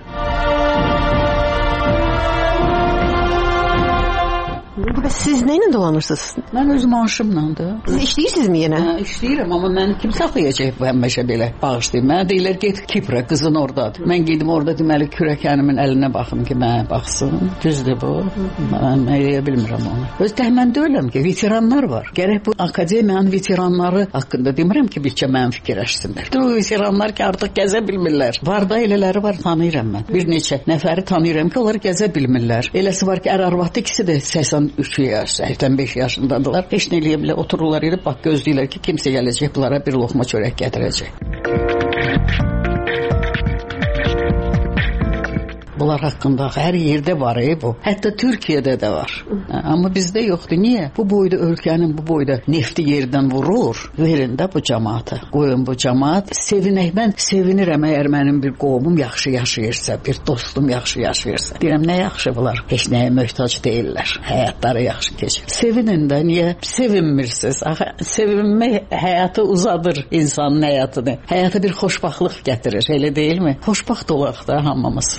Siz nə ilə dolanırsınız? Mən öz maaşımla. Siz işləyirsinizmi yenə? İşləyirəm, amma məni kim saxlayacaq bu həmişə belə bağışlayıb. Mənə deyirlər, get Kipra, qızın oradadır. Mən gedim orada deməli kürəkənimin əlinə baxım ki, mənə baxsın. Düzdür bu. Mən eləyə bilmirəm onu. Öz təhmən deyiləm ki, veteranlar var. Gərək bu akademiyanın veteranları haqqında demirəm ki, bircə mən fikirləşsinlər. O veteranlar ki, artıq gəzə bilmirlər. Var da elələri var, tanıyıram mən. Bir neçə nəfəri tanıyıram ki, onlar gəzə bilmirlər. Eləsi var ki, ər-arvatlı ikisi də 83 yaş, 85 yaşındadılar. Heç nə eləyə bilər, otururlar elə, bax gözləyirlər ki, kimsə gələcək bunlara bir loxma çörək gətirəcək. Bunlar haqqında hər yerdə var bu. Hətta Türkiyədə də var. Amma bizdə yoxdur. Niyə? Bu boyda ölkənin bu boyda nefti yerdən vurur. Verin də bu cəmaata. Qoyun bu cəmaat. Sevinək. Mən sevinirəm əgər mənim bir qovumum yaxşı yaşayırsa, bir dostum yaxşı yaşayırsa. Deyirəm, nə yaxşı bunlar. Heç nəyə möhtac deyirlər. Həyatları yaxşı keçir. Sevinin də. Niyə? Sevinmirsiniz. Sevinmək həyatı uzadır insanın həyatını. Həyata bir xoşbaxtlıq gətirir. Elə deyilmi? Xoşbaxt olaq da hamımız.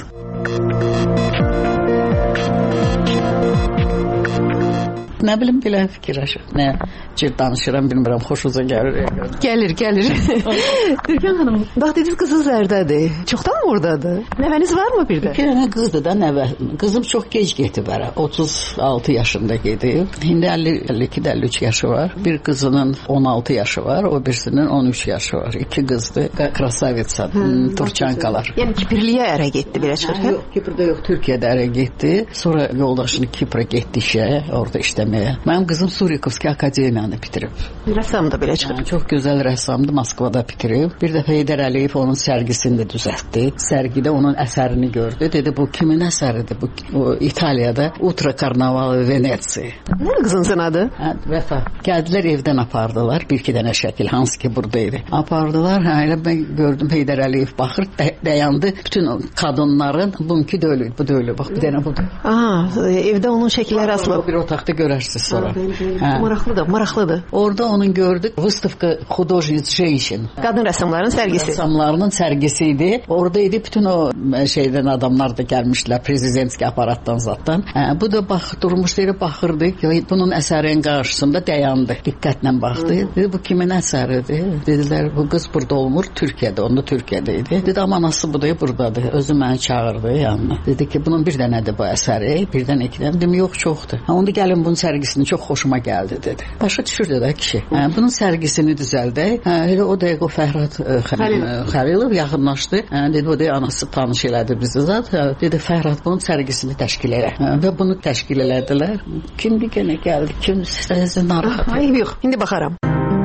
Nə bilim belə fikirləşir. Nə cür danışıram bilmirəm, xoşunuza gəlir. Gəlir. Türkan xanım, bax dediniz qızınız ərdədir. Çoxdan mı oradadır? Nəvəniz varmı bir də? Bir dənə qızdır da nəvə. Qızım çox gec getib ərə. 36 yaşında gedib. İndi 52-53 yaşı var. Bir qızının 16 yaşı var, o birisinin 13 yaşı var. İki qızdır. Krasavitsa, Turçankalar. Yəni Kiprliyə ərə getdi belə çıxır? Yox, Kiprdə yox, Türkiyədə ərə getdi. Sonra yoldaşını Kipra getdi işə, orada işləməyə. Mənim qızım Surikovski akademiyanı bitirib. Rəssam da belə çıxır. Çox gözəl rəssamdır, Moskvada bitirib. Bir dəfə Heydər Əliyev onun sərgisini də düzəltdi. Sərgidə onun əsərini gördü. Dedi, bu kimin əsəridir? Bu İtaliyada Ultra Karnaval Venetsiya. Nə qızınızın adı? Vəfa. Gəldilər evdən apardılar. Bir-iki dənə şəkil, hansı ki buradaydı. Apardılar. Elə mən gördüm Heydər Əliyev baxır, dayandı. Bütün qadınların bununki də ölür, bu da ölür. Bax, bir dənə budur. Evdə onun şəkilləri asılıb. Bir otaqda görərsiniz sonra. Maraqlıdır. Orada onun gördük. Выставка художниц женщин. Qadın rəssamların sərgisi. Rəssamlarının sərgisi idi. Orada idi bütün o şeydən adamlar da gəlmişlər prezidentski aparatdan zatdan. Bu da durmuş deyir, baxırdı. Bunun əsərinin qarşısında dayandı. Diqqətlə baxdı. Dedi, bu kimin əsəridir? Dedilər, bu qız burada olmur, Türkiyədə. Onda Türkiyədə idi. Dedi, amma anası buradadır. Özü məni çağırdı yanına. Dedi ki, bunun bir dənədir bu əsəri. Birdən iki dənə. Dedim, yox, çoxdur. Onda gəlin bunun sərgisini çox xoşuma gəldi dedi. Başa düşürdü də kişi. Bunun sərgisini düzəldək. Elə o dəqiq o Fəhrad Xəlilov yaxınlaşdı. Dedi, o da anası tanış elədi bizi zat. Dedi, Fəhrad bunun sərgisini təşkil elə. Və bunu təşkil elədilər. Kimdi gənə gəldi? Kim sizə narahat? Hayır, yox. İndi baxaram.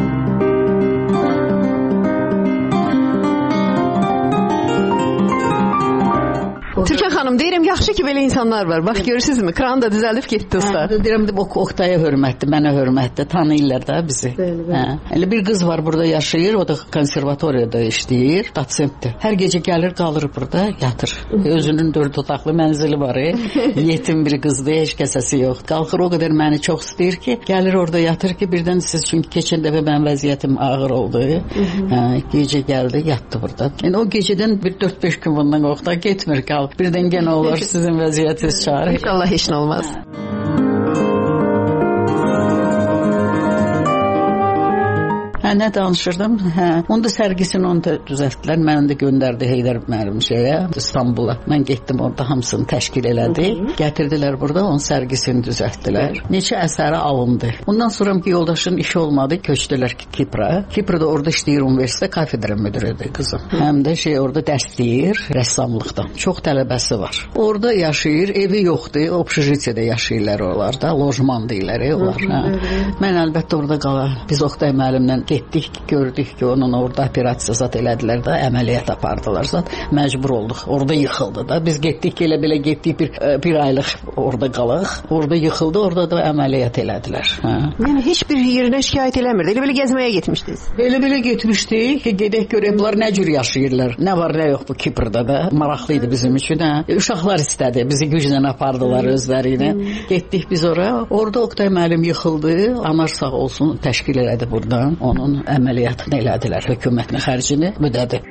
Türkan xanım, deyirəm, yaxşı ki, belə insanlar var. Bax, görürsünüzmü? Kranı da düzəldib getdi usta. Deyirəm, Oqtaya hörmətdir, mənə hörmətdir. Tanıyırlar da bizi. Elə bir qız var burada yaşayır, o da konservatoriyada işləyir, dosentdir. Hər gecə gəlir, qalır burada, yatır. Özünün 4 otaqlı mənzili var. Yetim bir qızdır, heç kəsəsi yox. Qalxır, o qədər məni çox istəyir ki, gəlir orada yatır ki, birdən siz, çünki keçən dəfə mənim vəziyyətim ağır oldu. Gecə gəldi, yatdı burada. Yəni, o gecədən bir 4-5 gün bundan Oqtay getmir, qal. Birdən genə olur sizin vəziyyətiniz çağırır. İnşallah heç nə olmaz. Nə danışırdım? Onda sərgisini onu da düzəltdilər. Məni də göndərdi Heydər müəllim İstanbula. Mən getdim, orada hamısını təşkil elədi. Gətirdilər burada, onun sərgisini düzəltdilər. Neçə əsəri alındı. Ondan sonra ki, yoldaşın işi olmadı, köçdülər Kiprə. Kiprdə orada işləyir universitet kafedra müdürüdür qızım. Həm də orada dərs deyir rəssamlıqdan. Çox tələbəsi var. Orada yaşayır, evi yoxdur, общежитиеdə yaşayırlar oralarda, lojman deyirlər onlar. Mən əlbəttə orada qalır. Biz Oqtay müəllimlə getdik, gördük ki, onun orada operasiya zat elədilər də, əməliyyat apardılar zat. Məcbur olduq. Orada yıxıldı da. Biz getdik, elə-belə getdik, bir aylıq orada qalıq. Orada yıxıldı, orada da əməliyyat elədilər. Yəni heç bir yerinə şikayət eləmirdi. Elə-belə gəzməyə getmişdiniz. Elə-belə getmişdik ki, gedək görək bunlar nə cür yaşayırlar. Nə var, nə yox bu Kiprdə də. Maraqlıydı bizim üçün. Uşaqlar istədi. Bizi güclə apardılar özləri ilə. Getdik biz oraya. Orada Oqtay müəllim yıxıldı. Anar sağ olsun təşkil elədi buradan. Onun əməliyyatını elədilər. Hökumətin xərcini ödədi.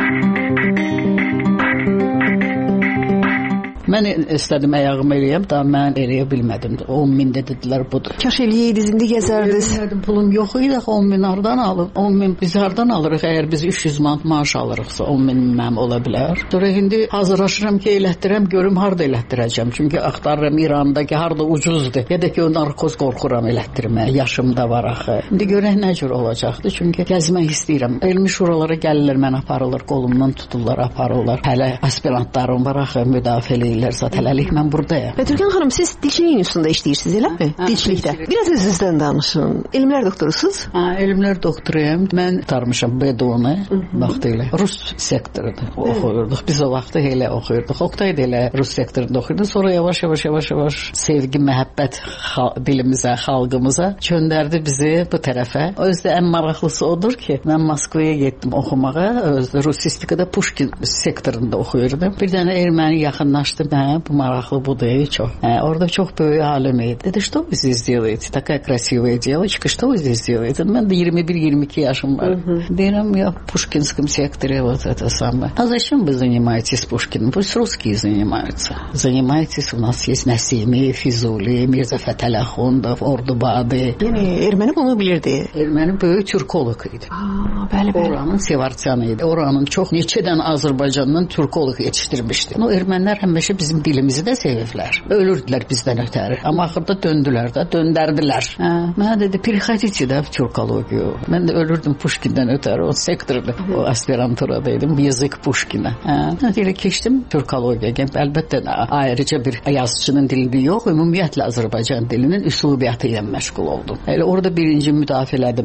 Mən istədim ayağımı eləyəm, daha mən eləyə bilmədim. 10.000 dedilər budur. Kaş eləyəydiniz, indi gəzərdiniz. Pulum yox idi, 10.000 hardan alıb? 10.000 biz hardan alırıq? Əgər biz 300 manat maaş alırıqsa 10.000 mənim ola bilər. Sonra indi hazırlaşıram ki, elətdirəm, görüm harda elətdirəcəm. Çünki axtarıram İrandakı harda ucuzdur. Ya da ki, o narkoz qorxuram elətdirməyə. Yaşım da var axı. İndi görək nə cür olacaqdı. Çünki gəzmək istəyirəm. Elmi şuralara gəlirlər, mən aparılır, qolumdan tuturlar, aparırlar. Hələ aspirantlarım var axı, müdafiə eləyirlər. Hələlik mən buradayam. Türkan xanım, siz dilçilik institutunda işləyirsiniz, eləmi? Dilçilikdə. Biraz özünüzdən danışın. Elmlər doktorusunuz? Elmlər doktoruyam. Mən tarmışam BDO-nu vaxtilə. Rus sektorunda oxuyurduq. Biz o vaxtı elə oxuyurduq. Oqtay da elə Rus sektorunda oxuyurdu. Sonra yavaş-yavaş sevgi, məhəbbət dilimizə, xalqımıza göndərdi bizi bu tərəfə. Özdə ən maraqlısı odur ki, mən Moskvaya getdim oxumağa. Özdə Rusistikada Pushkin sektorunda oxuyurdum. Bir dənə erməni yaxınlaşdı. Bu maraqlı budur çok. Orada çok böyük alim idi. Dedi, что вы здесь делаете? Такая красивая девочка, что вы здесь делаете? Mən de 21-22 yaşım var. Deyirəm, я в Пушкинском секторе вот это самое. А зачем вы занимаетесь Пушкиным? Пусть русские занимаются. Занимайтесь, у нас есть Нəsimi, Füzuli, Mirzə Fətəli Axundov, Ordubadi. Yəni erməni bunu bilirdi. Erməni böyük türkoloq idi. Bəli. Oranın Sevarçanı idi. Oranın çox neçədən Azərbaycandan türkoloq yetişdirmişdi. O ermənilər həmişə bizim dilimizi də seviblər. Ölürdülər bizdən ötəri. Amma axırda döndülər də, döndərdilər. Mənə dedi, приходите da türkologiya. Mən də ölürdüm Pushkindən ötəri. O sektorda, o aspiranturadaydım. Yazık Pushkinə. Elə keçdim türkologiyaya. Əlbəttə ayrıca bir yazıcının dili yox, ümumiyyətlə Azərbaycan dilinin üslubiyyatı ilə məşğul oldum. Elə orada birinci müdafiə elədim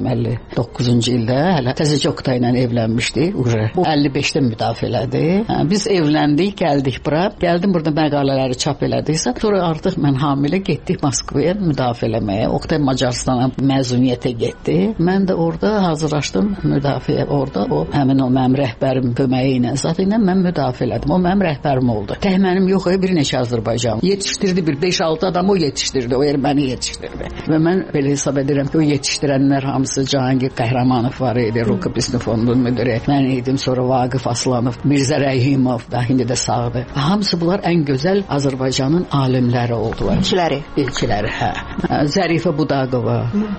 59-cu ildə. Hələ təzəcə Oqtay ilə evlənmişdi. O 55-də müdafiə elədi. Biz evləndik, gəldik bura. Gəldim burada məqalələri çap elədiksə, sonra artıq mən hamilə getdik Moskvaya müdafiə eləməyə. Oqtay Macaristana məzuniyyətə getdi. Mən də orada hazırlaşdım müdafiə. Orada o həmin o mənim rəhbərim köməyi ilə zaten mən müdafiə elədim. O mənim rəhbərim oldu. Təhmənim yox, bir neçə Azərbaycan yetişdirdi, bir 5-6 adam o yetişdirdi, o erməni yetişdirdi. Və mən belə hesab edirəm ki, o yetişdirənlər hamısı Cahangir Qəhrəmanov var idi, Rukopisli fondunun müdiri. Mən idim, sonra Vaqif Aslanov, Mirzə Rəhimov da indi də sağdır. Hamısı bunlar ən gözəl Azərbaycanın alimləri oldular. İlçiləri, hə. Zərifə Budaqova.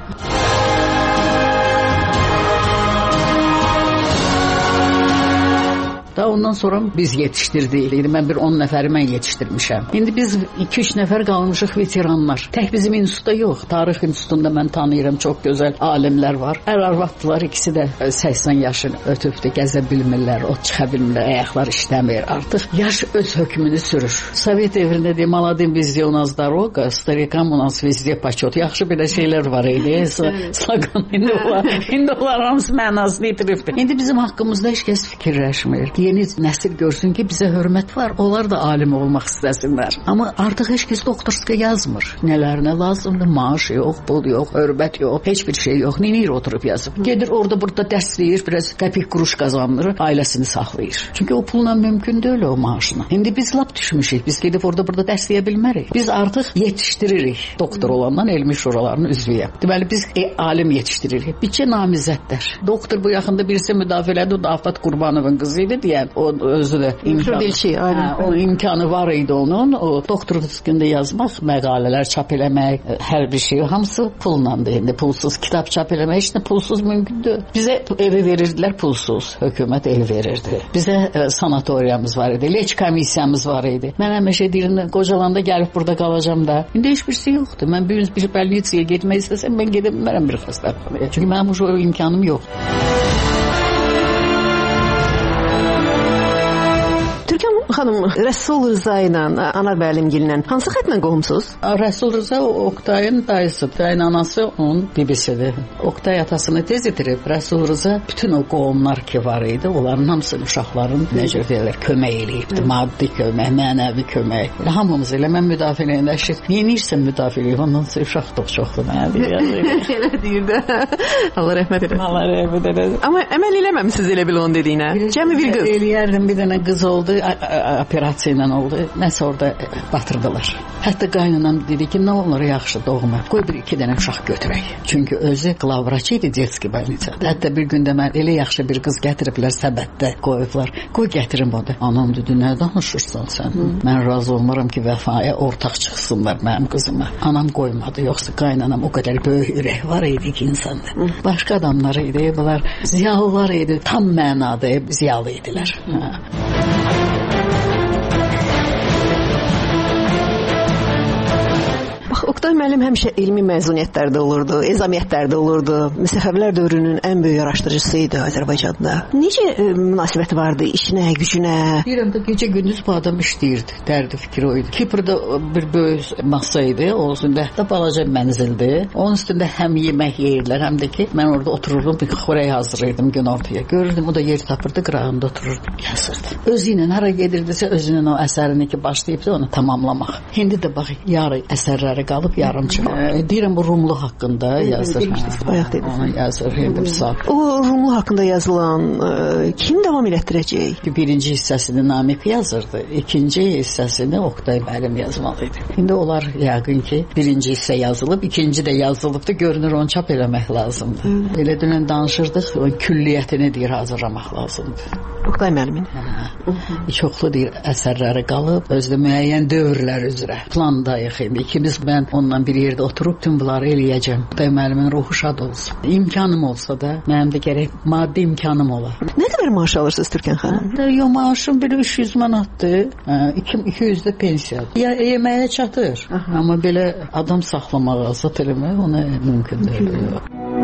Da ondan sonra biz yetişdirdik. Mən bir 10 nəfəri mən yetişdirmişəm. İndi biz 2-3 nəfər qalmışıq veteranlar. Tək bizim institutda yox. Tarix institutunda mən tanıyıram, çox gözəl alimlər var. Ər-arvaddılar, ikisi də 80 yaşını ötübdür, gəzə bilmirlər, o çıxa bilmirlər, ayaqlar işləmir. Artıq yaş öz hökmünü sürür. Sovet devrində deyim, maladim vizde u nas doroga, starikam u nas vizde paçot. Yaxşı belə şeylər var idi. Slogan indi onlar hamısı mənasını itiribdir. İndi bizim haqqımızda heç kəs fikirləşmir. Yeni nəsil görsün ki, bizə hörmət var. Onlar da alim olmaq istəsinlər. Amma artıq heç kəs doktorska yazmır. Nələrinə lazımdır? Maaş yox, pul yox, hörmət yox, heç bir şey yox. Ninir oturub yazıb. Gedir orada burada dərsləyir, biraz qəpik quruş qazanır, ailəsini saxlayır. Çünki o pulla mümkün deyil o maaşına. İndi biz lap düşmüşük. Biz gedib orada burada dərsləyə bilmərik. Biz artıq yetişdiririk. Doktor olandan elmi şuralarının üzvüyəm. Deməli biz alim yetişdiririk. Bircə namizədlər. Doktor bu yaxında birisi müdafiə elədi, o da Afat Qurbanovun qızı idi deyən. O o özü də imkan dilçi, o imkanı var idi onun. O doktor üstündə yazmaq, məqalələr çap eləmək, hər bir şey hamısı pullandı. İndi pulsuz kitab çap eləmək heç nə pulsuz mümkündür. Bizə evi verirdilər pulsuz. Hökumət ev verirdi. Bizə sanatoriyamız var idi. Leç komissiyamız var idi. Mən həmişə deyirəm, qocalanda gəlib burada qalacam da. İndi heç bir şey yoxdur. Mən bir bəlliçiyə getmək istəsəm mən gedə bilmərəm bir xəstəxanaya. Çünki mənim o imkanım yoxdur. Türkan xanım, Rəsul Rza ilə Anar müəllimgillə hansı xətlə qohumsuz? Rəsul Rza Oktayın dayısı, Oktayın anası onun bibisidir. Oktay atasını tez itirib, Rəsul Rza bütün o qohumlar ki var idi, onların hamısını uşaqların necə deyirlər, kömək eləyibdi. Maddi kömək, mənəvi kömək. Hamımız elə mən müdafiə edəşik. Yenirsən müdafiə eləyib, ondan sonra uşaq da çoxdur. Elə deyirdi. Allah rəhmət eləsin. Allah rəhmət eləsin. Amma əməl eləməmisiniz elə bil onun dediyinə. Cəmi bir qız. Eləyərdim, bir dənə qız oldu. Operasiya ilə oldu. Nəsə orada batırdılar. Hətta qaynanam dedi ki, nə olur yaxşı doğma. Qoy bir iki dənə uşaq götürək. Çünki özü qlavraçı idi детский больницada. Hətta bir gündə mən elə yaxşı bir qız gətiriblər səbətdə qoyublar. Qoy gətirim o da. Anam dedi, nə danışırsan sən? Mən razı olmaram ki, vəfaya ortaq çıxsınlar mənim qızıma. Anam qoymadı. Yoxsa qaynanam o qədər böyük ürək var idi ki insanda. Başqa adamlar idi. Bunlar ziyalılar idi. Tam mənada ziyalı idilər. Oktay müəllim həmişə elmi məzuniyyətlərdə olurdu, ezamiyyətlərdə olurdu. Səfəvilər dövrünün ən böyük araşdırıcısı idi Azərbaycanda. Necə münasibəti vardı işinə, gücünə? Deyirəm də gecə gündüz bu adam işləyirdi. Dərdi fikri o idi. Kiprdə bir böyük masa idi. O üstündə də balaca mənzildi. Onun üstündə həm yemək yeyirdilər, həm də ki mən orada otururdum, bir xörək hazırlayırdım günortaya. Görürdüm o da yer tapırdı, qırağında otururdu, yazırdı. Özü ilə hara gedirdisə özünün o əsərini ki başlayıbdı onu tamamlamaq. İndi də bax yarı əsərləri qalıb yarımçı. Deyirəm bu Rumlu haqqında yazır. Bayaq dedim. Onu yazır. O Rumlu haqqında yazılan kim davam elətdirəcək? Birinci hissəsini Namiq yazırdı. İkinci hissəsini Oktay müəllim yazmalıydı. İndi onlar yəqin ki birinci hissə yazılıb, ikinci də yazılıbdı. Görünür onu çap eləmək lazımdır. Elə dünən danışırdıq, o külliyyətini deyir hazırlamaq lazımdır. Oktay müəllimin. Çoxlu deyir əsərləri qalıb, özdə müəyyən dövrlər üzrə. Plandayıq indi. İkimiz mən onunla bir yerdə oturub tüm bunları eləyəcəm. Oktay müəllimin ruhu şad olsun. İmkanım olsa da, mənim də gərək maddi imkanım ola. Nə qədər maaş alırsınız Türkan xanım? Yo, maaşım bir 300 manatdır. 200 də pensiyadır. Ya yeməyə çatır. Amma belə adam saxlamağa, azad eləmək ona mümkün deyil.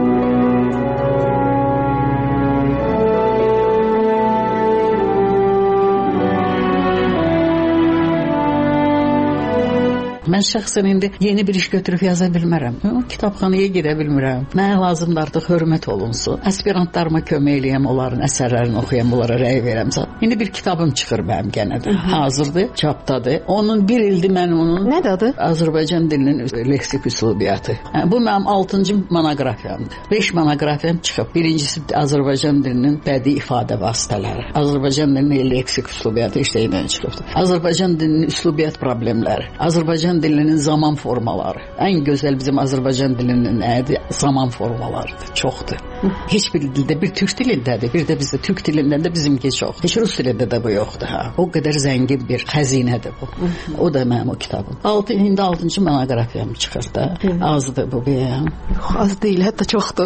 Mən şəxsən indi yeni bir iş götürüb yaza bilmərəm. Kitabxanaya gedə bilmirəm. Mənə lazımdır artıq hörmət olunsun. Aspirantlarıma kömək eləyəm, onların əsərlərini oxuyam, onlara rəy verəm. İndi bir kitabım çıxır mənim gənə də. Hazırdır, çapdadır. Onun bir ildir mən onun... Nədir adı? Azərbaycan dilinin leksik üslubiyyatı. Bu mənim 6-cı monoqrafiyamdır. 5 monoqrafiyam çıxıb. Birincisi Azərbaycan dilinin bədii ifadə vasitələri. Azərbaycan dilinin leksik üslubiyyatı işdə ilə çıxıbdır. Azərbaycan dilinin üslubiyyat problemləri. Azərbaycan dilinin zaman formaları. Ən gözəl bizim Azərbaycan dilinin nədir? Zaman formalarıdır. Çoxdur. Heç bir dildə, bir türk dilindədir. Bir də bizdə türk dilindən də bizimki çox. Heç rus dilində də bu yoxdur. O qədər zəngin bir xəzinədir bu. O da mənim o kitabım. İndi 6-cı monoqrafiyam çıxır da. Azdır bu bəyəm. Az deyil, hətta çoxdur.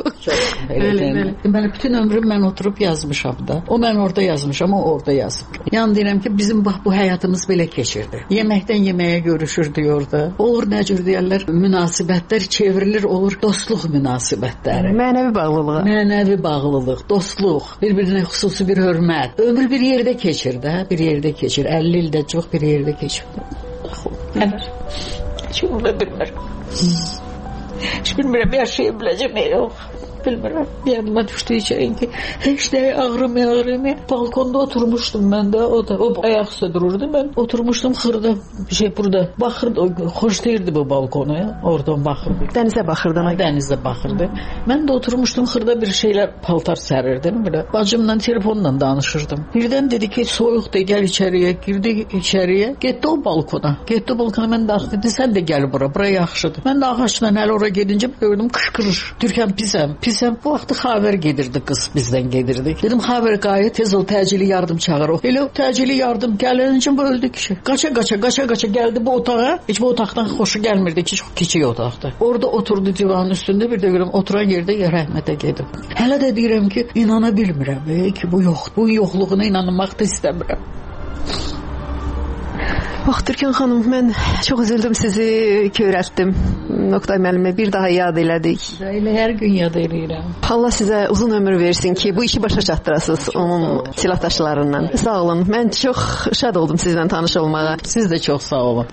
Mən bütün ömrüm mən oturub yazmışam da. O mən orada yazmışam, o orada yazıb. Yəni deyirəm ki, bizim bax bu həyatımız belə keçirdi. Yeməkdən yeməyə görüşürdük orada. Olur nə cür deyərlər, münasibətlər çevrilir, olur dostluq münasibətləri. Mənəvi bağlılığı. Mənəvi bağlılıq, dostluq, bir-birinə xüsusi bir hörmət. Ömür bir yerdə keçir də, bir yerdə keçir. 50 ildə çox bir yerdə keçir. Nələr? Heç bilmirəm. Heç bilmirəm, yaşaya biləcəm, yox. Bilmirəm. Yanıma düşdü içəyin ki, heç də ağrımaya. Balkonda oturmuşdum mən də, o da. O ayaq üstə dururdu, mən oturmuşdum xırda bir şey burada. Baxırdı, xoş deyirdi bu balkona, oradan baxırdı. Dənizə baxırdı. Dənizə baxırdı. Mən də oturmuşdum xırda bir şeylər, paltar sərirdim. Belə. Bacımla telefonla danışırdım. Birdən dedi ki, soyuqdur, gəl içəriyə. Girdi içəriyə, getdi o balkona. Mən də dedi, sən də gəl bura yaxşıdır. Mən də ağaçla hələ ora gedincə gördüm, qışqırır. Türkan pisəm, pis Bilirsən, bu vaxt xəbər gedirdi, qız bizdən gedirdi. Dedim, xəbər qayıt, tez ol, təcili yardım çağır. Elə təcili yardım gələn üçün öldü kişi. Qaça gəldi bu otağa. Heç bu otaqdan xoşu gəlmirdi ki, çox kiçik otaqdır. Orada oturdu divanın üstündə, bir də görüm oturan yerdə rəhmətə gedib. Hələ də deyirəm ki, inana bilmirəm ki, bu yox. Bu yoxluğuna inanmaq da istəmirəm. Bax, Türkan xanım, mən çox üzüldüm, sizi kövrəltdim. Oqtay müəllimə bir daha yad elədik. Elə hər gün yad eləyirəm. Allah sizə uzun ömür versin ki, bu işi başa çatdırasınız onun silahdaşlarından. Sağ olun. Mən çox şad oldum sizlə tanış olmağa. Siz də çox sağ olun.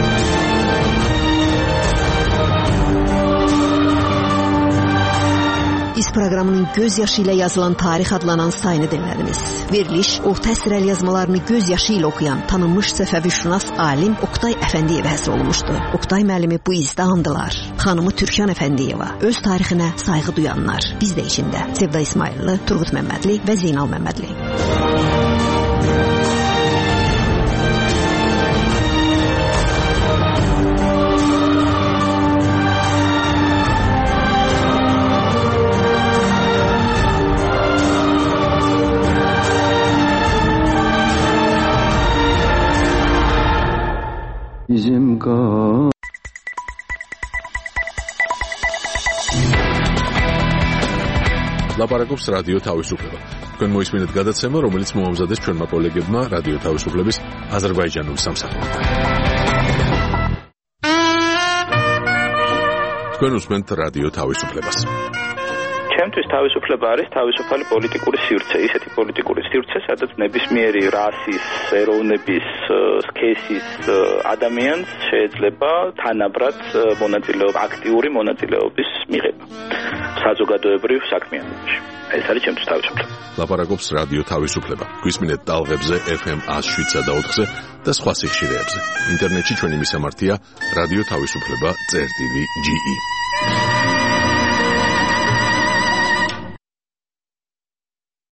İz proqramının göz yaşı ilə yazılan tarix adlanan sayını dinlədiniz. Veriliş, orta əsr əl yazmalarını göz yaşı ilə oxuyan tanınmış Səfəvi şünas alim Oqtay Əfəndiyevə həsr olunmuşdu. Oqtay müəllimi bu izdə andılar. Xanımı Türkan Əfəndiyeva, öz tarixinə sayğı duyanlar, biz də içində Sevda İsmayıllı, Turqut Məmmədli və Zeynal Məmmədli. Bizim ლაპარაკობს რადიო თავისუფლება. თქვენ მოისმინეთ გადაცემა, რომელიც მოამზადეს ჩვენმა კოლეგებმა რადიო თავისუფლების აზერბაიჯანული სამსახურიდან. თქვენ უსმენთ რადიო თავისუფლებას. ჩემთვის თავისუფლება არის თავისუფალი პოლიტიკური სივრცე, ისეთი პოლიტიკური სივრცე, სადაც ნებისმიერი რასის, ეროვნების, სქესის ადამიანს შეიძლება თანაბრად აქტიური მონაწილეობის მიღება საზოგადოებრივ საქმიანობაში. ეს არის ჩემთვის თავისუფლება. ლაპარაკობს რადიო თავისუფლება. გვისმინეთ ტალღებზე FM 107.4-ზე და სხვა სიხშირეებზე. ინტერნეტში ჩვენი მისამართია radioთავისუფლება.ge